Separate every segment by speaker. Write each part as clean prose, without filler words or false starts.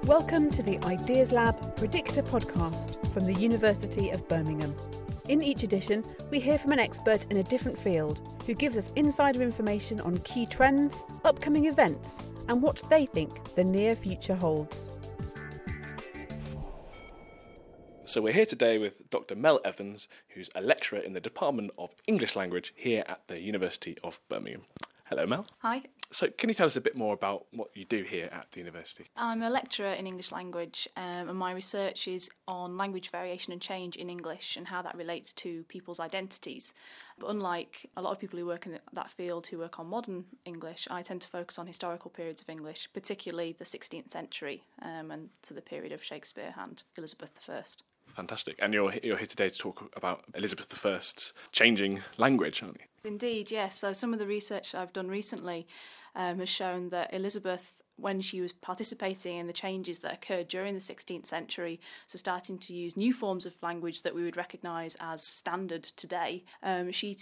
Speaker 1: Welcome to the Ideas Lab Predictor podcast from the University of Birmingham. In each edition, we hear from an expert in a different field who gives us insider information on key trends, upcoming events, and what they think the near future holds.
Speaker 2: So we're here today with Dr. Mel Evans, who's a lecturer in the Department of English Language here at the University of Birmingham. Hello, Mel.
Speaker 3: Hi.
Speaker 2: So can you tell us a bit more about what you do here at the university?
Speaker 3: I'm a lecturer in English language and my research is on language variation and change in English and how that relates to people's identities. But unlike a lot of people who work in that field who work on modern English, I tend to focus on historical periods of English, particularly the 16th century and to the period of Shakespeare and Elizabeth I.
Speaker 2: Fantastic. And you're here today to talk about Elizabeth I's changing language, aren't you?
Speaker 3: Indeed, yes. So some of the research I've done recently has shown that Elizabeth, when she was participating in the changes that occurred during the 16th century, so starting to use new forms of language that we would recognise as standard today, she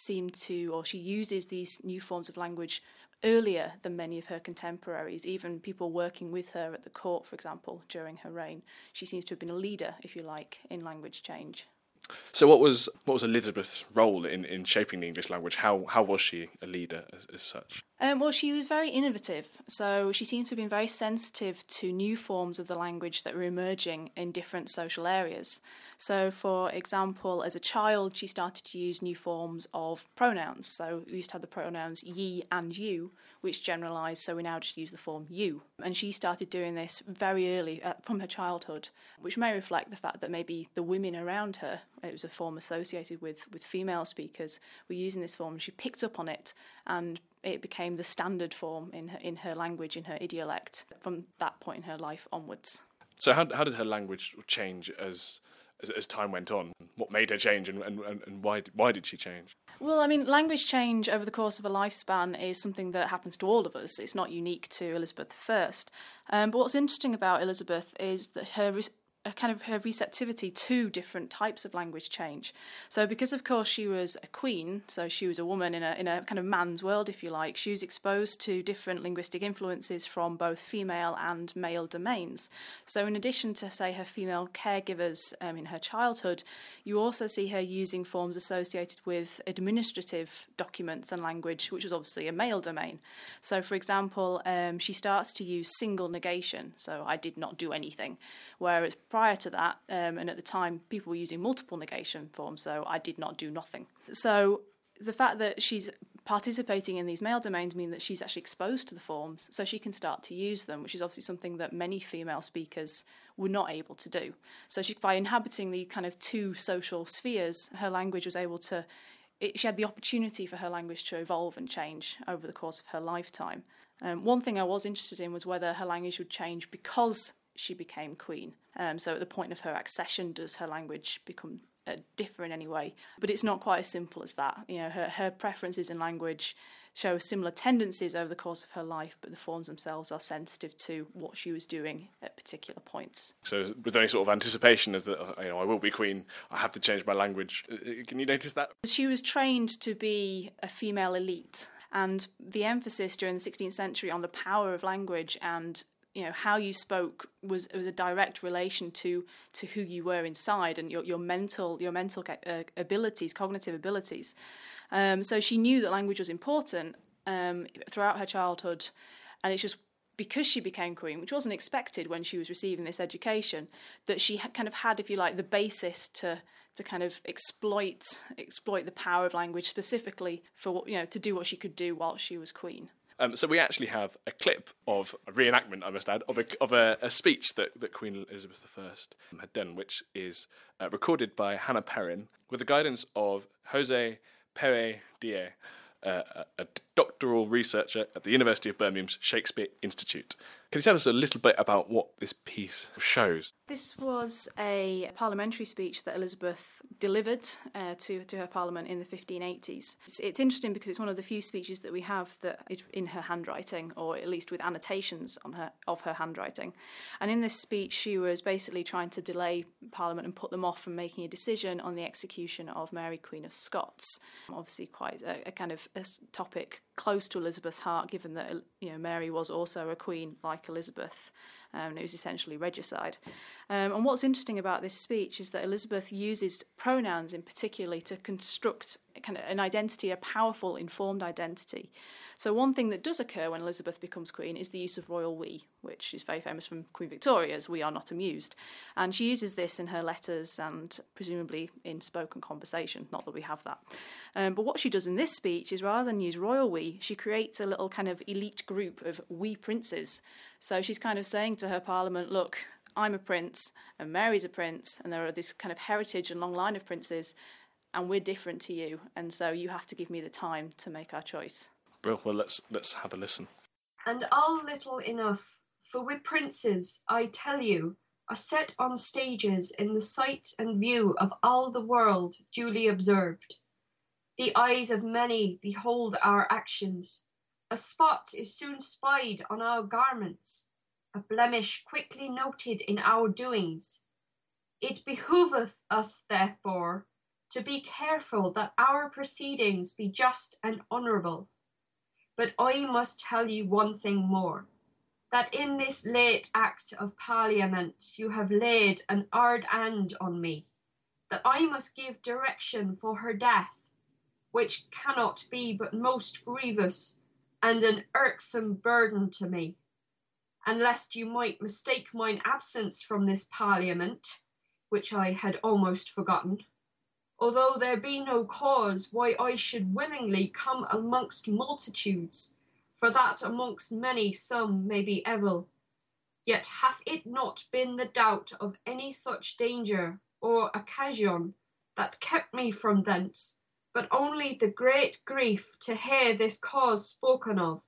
Speaker 3: uses these new forms of language earlier than many of her contemporaries, even people working with her at the court, for example, during her reign. She seems to have been a leader, if you like, in language change.
Speaker 2: So what was Elizabeth's role in shaping the English language? How was she a leader as such?
Speaker 3: Well, she was very innovative, so she seems to have been very sensitive to new forms of the language that were emerging in different social areas. So, for example, as a child, she started to use new forms of pronouns. So we used to have the pronouns ye and you, which generalised, so we now just use the form you. And she started doing this very early from her childhood, which may reflect the fact that maybe the women around her, it was a form associated with female speakers, were using this form. She picked up on it and it became the standard form in her language, in her idiolect, from that point in her life onwards.
Speaker 2: So how did her language change as time went on? What made her change and why did she change?
Speaker 3: Well, I mean, language change over the course of a lifespan is something that happens to all of us. It's not unique to Elizabeth I. But what's interesting about Elizabeth is that her receptivity to different types of language change. So because, of course, she was a queen, so she was a woman in a kind of man's world, if you like, she was exposed to different linguistic influences from both female and male domains. So in addition to, say, her female caregivers in her childhood, you also see her using forms associated with administrative documents and language, which was obviously a male domain. So, for example, she starts to use single negation, so I did not do anything, whereas prior to that, and at the time, people were using multiple negation forms, so I did not do nothing. So the fact that she's participating in these male domains mean that she's actually exposed to the forms, so she can start to use them, which is obviously something that many female speakers were not able to do. So by inhabiting the kind of two social spheres, her language was able to... she had the opportunity for her language to evolve and change over the course of her lifetime. One thing I was interested in was whether her language would change because she became queen. So at the point of her accession, does her language become differ in any way? But it's not quite as simple as that. You know, her preferences in language show similar tendencies over the course of her life, but the forms themselves are sensitive to what she was doing at particular points. So
Speaker 2: was there any sort of anticipation of that, I will be queen, I have to change my language? Can you notice that? She
Speaker 3: was trained to be a female elite, and the emphasis during the 16th century on the power of language and how you spoke was a direct relation to who you were inside and your mental abilities, cognitive abilities. So she knew that language was important throughout her childhood, and it's just because she became queen, which wasn't expected when she was receiving this education, that she kind of had, if you like, the basis to kind of exploit the power of language specifically for to do what she could do while she was queen.
Speaker 2: So we actually have a clip of a reenactment, I must add, of a speech that Queen Elizabeth I had done, which is recorded by Hannah Perrin with the guidance of Jose Pere Diez, a doctoral researcher at the University of Birmingham's Shakespeare Institute. Can you tell us a little bit about what this piece shows?
Speaker 3: This was a parliamentary speech that Elizabeth delivered to her parliament in the 1580s. It's interesting because it's one of the few speeches that we have that is in her handwriting, or at least with annotations of her handwriting. And in this speech, she was basically trying to delay Parliament and put them off from making a decision on the execution of Mary, Queen of Scots. Obviously, quite a kind of a topic close to Elizabeth's heart, given that Mary was also a queen like like Elizabeth. It was essentially regicide. And what's interesting about this speech is that Elizabeth uses pronouns in particular to construct kind of an identity, a powerful, informed identity. So one thing that does occur when Elizabeth becomes queen is the use of royal we, which is very famous from Queen Victoria's "We are not amused." And she uses this in her letters and presumably in spoken conversation, not that we have that. But what she does in this speech is, rather than use royal we, she creates a little kind of elite group of we princes. So she's kind of saying to her parliament, look, I'm a prince and Mary's a prince, and there are this kind of heritage and long line of princes, and we're different to you, and so you have to give me the time to make our choice.
Speaker 2: Brill, well, let's have a listen.
Speaker 4: And all little enough, for we princes, I tell you, are set on stages in the sight and view of all the world duly observed. The eyes of many behold our actions. A spot is soon spied on our garments, a blemish quickly noted in our doings. It behoveth us, therefore, to be careful that our proceedings be just and honourable. But I must tell you one thing more, that in this late act of Parliament you have laid an hard hand on me, that I must give direction for her death, which cannot be but most grievous and an irksome burden to me. And lest you might mistake mine absence from this Parliament, which I had almost forgotten, although there be no cause why I should willingly come amongst multitudes, for that amongst many some may be evil, yet hath it not been the doubt of any such danger or occasion that kept me from thence, but only the great grief to hear this cause spoken of,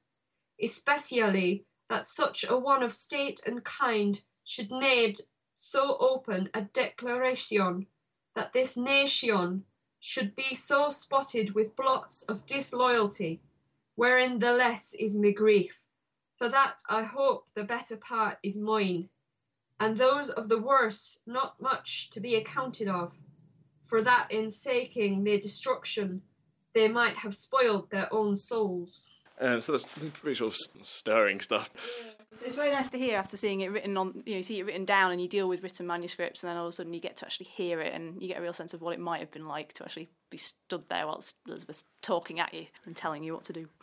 Speaker 4: especially that such a one of state and kind should need so open a declaration, that this nation should be so spotted with blots of disloyalty, wherein the less is my grief. For that I hope the better part is mine, and those of the worse not much to be accounted of, for that in saking their destruction they might have spoiled their own souls.
Speaker 2: So that's pretty sort of stirring stuff.
Speaker 3: It's very nice to hear after seeing it written on, you see it written down, and you deal with written manuscripts, and then all of a sudden you get to actually hear it, and you get a real sense of what it might have been like to actually be stood there whilst Elizabeth's talking at you and telling you what to do.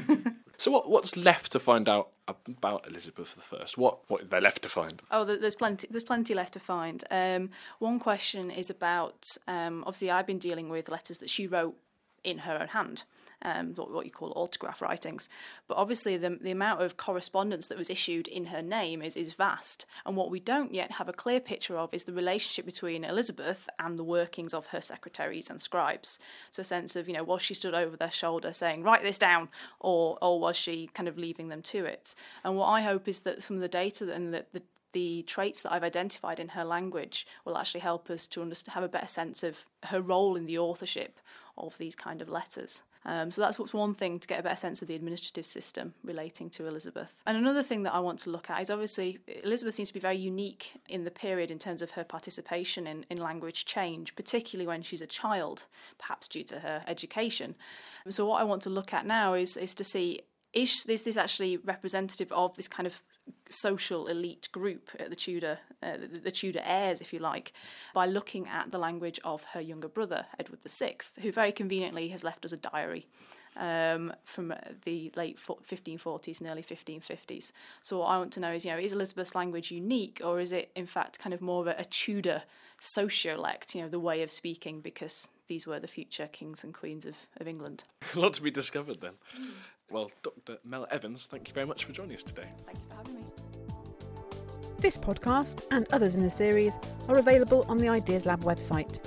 Speaker 2: So what's left to find out about Elizabeth I? What is there left to find?
Speaker 3: Oh, there's plenty left to find. One question is about, obviously I've been dealing with letters that she wrote in her own hand. What you call autograph writings. But obviously the amount of correspondence that was issued in her name is vast. And what we don't yet have a clear picture of is the relationship between Elizabeth and the workings of her secretaries and scribes. So a sense of, was she stood over their shoulder saying, write this down, or was she kind of leaving them to it? And what I hope is that some of the data and the traits that I've identified in her language will actually help us to have a better sense of her role in the authorship of these kind of letters. So that's what's one thing, to get a better sense of the administrative system relating to Elizabeth. And another thing that I want to look at is, obviously Elizabeth seems to be very unique in the period in terms of her participation in language change, particularly when she's a child, perhaps due to her education. So what I want to look at now is to see, is this actually representative of this kind of social elite group at the Tudor heirs, if you like, by looking at the language of her younger brother, Edward VI, who very conveniently has left us a diary from the late 1540s and early 1550s. So what I want to know is, is Elizabeth's language unique, or is it in fact kind of more of a Tudor sociolect, the way of speaking, because these were the future kings and queens of England.
Speaker 2: A lot to be discovered then. Well, Dr. Mel Evans, thank you very much for joining us today.
Speaker 3: Thank you for having me.
Speaker 1: This podcast and others in the series are available on the Ideas Lab website,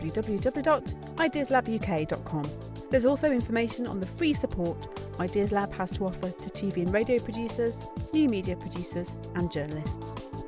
Speaker 1: www.ideaslabuk.com. There's also information on the free support Ideas Lab has to offer to TV and radio producers, new media producers and journalists.